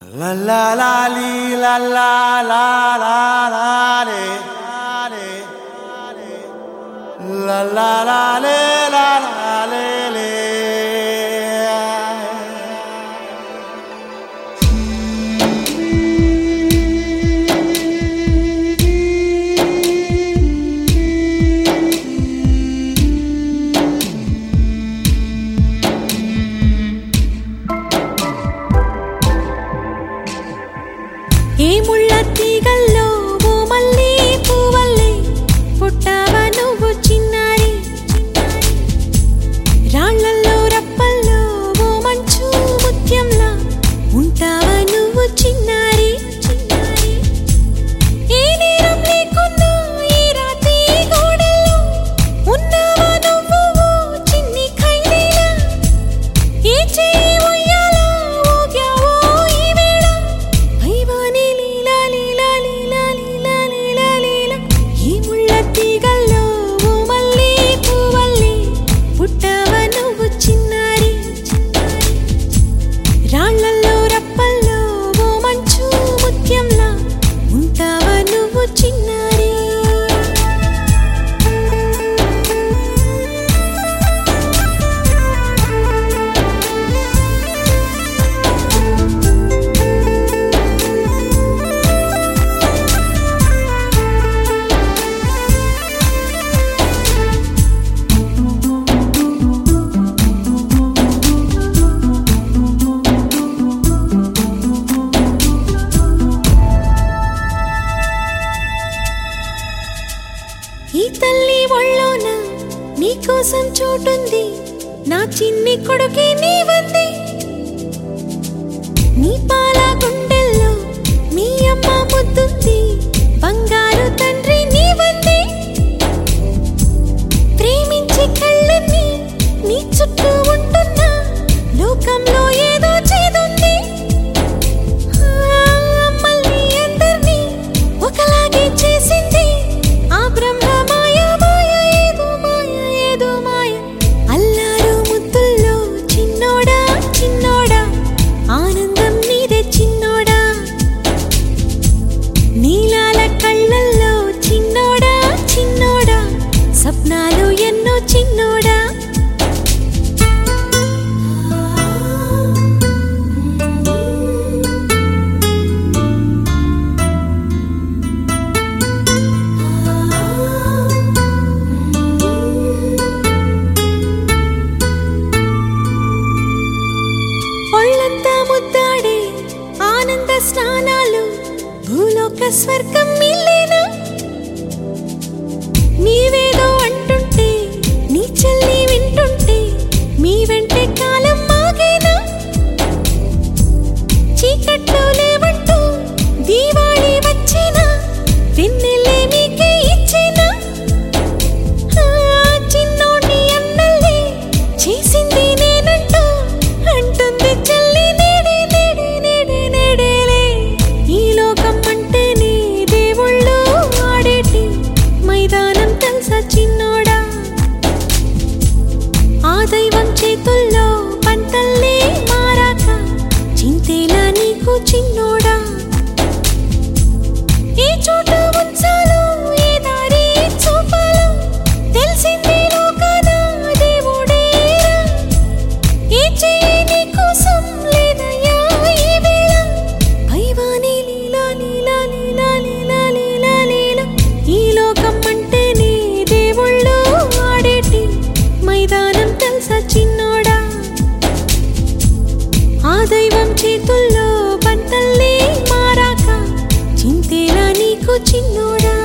La la la li la la la la la le la la la le la la le le ఏ ముళ్ళ తీగల్లో ఓ మల్లి పువ్వల్లే పుట్టావా నువ్వు చిన్నారి రాళ్ళల్లో రప్పల్లో ఓ మంచు ముత్యంలా ఉంటావా నువ్వు చిన్నారి ఏ నేరం లేకున్నా ఈ రాతి గోడల్లో ఉన్నావా నువ్వు చిన్ని ఖైదీలా ఏ చేయి ఉయ్యాలా ఊగావో ఈ వేళ భైవాని లీలా లీలా లీలా లీలా లీలా లీలా ఈ ముళ్ళ తీగల్లో ఓ మల్లి పువ్వల్లే పుట్టావా నువ్వు చిన్నారి రాళ్ళల్లో రప్పల్లో ఓ మంచు ముత్యంలా ఉంటావా నువ్వు చిన్నారి ఈ తల్లి ఒళ్ళోన నీకోసం చోటుంది నా చిన్ని కొడుకే నీవంది నీ పాల గుండెల్లో మీ అమ్మ ముద్దుంది బంగారు తండ్రి నీవంది ప్రేమించి కళ్ళని నీ చుట్టూ ఉంటున్నా లోకంలో ఏదో చేదుంది మళ్ళీ అందర్నీ ఒకలాగే చేసింది ఆ బ్రహ్మ మాయ మాయ ఏదో మాయ ఏదో మాయ అల్లారు ముద్దుల్లో చిన్నోడా చిన్నోడా ఆనందం నీదే చిన్నోడా నీలాల కళ్ళల్లో చిన్నోడా చిన్నోడా సప్నాలు ఎన్నో చిన్నోడా ఒళ్ళంతా ముద్దాడే ఆనంద స్నానాలు భూలోక స్వర్గం మిల్లేనా నీవేదో అంటుంటే నీ చెల్లి వింటుంటే మీ వెంటే కాలం మాగేనా చీకట్లో లేవంటూ దీవాళి వచ్చేనా వెన్నెలే మీకే ఇచ్చేనా చిన్నోడి అన్నల్లే చేసింది నేనంటూ అంటుంది చెల్లి నేడే నేడే నేడే నేడేలే ఈ లోకం అంటేనే దేవుళ్ళు ఆడేటి మైదానం తెలుసా చిన్నోడా ఆ దైవం చేతుల్లో పంటల్లే మారాక చింతేలా నీకు చిన్నోడా ఏ చోట ఉంచాలో ఏ దారి చూపాలో తెలిసిందే లోకాన దేవుడేరా ఏ చేయి నీకోసం లేదయ్యా ఈ వేళ భైవాని లీలా లీలా లీలా లీలా లీలా లీలా ఈ లోకం అంటేనే దేవుళ్ళు ఆడేటి మైదానం తెలుసా చిన్నోడా ఆ దైవం చేతుల్లో పంటల్లే మారాక చింతేలా నీకు చిన్నోడా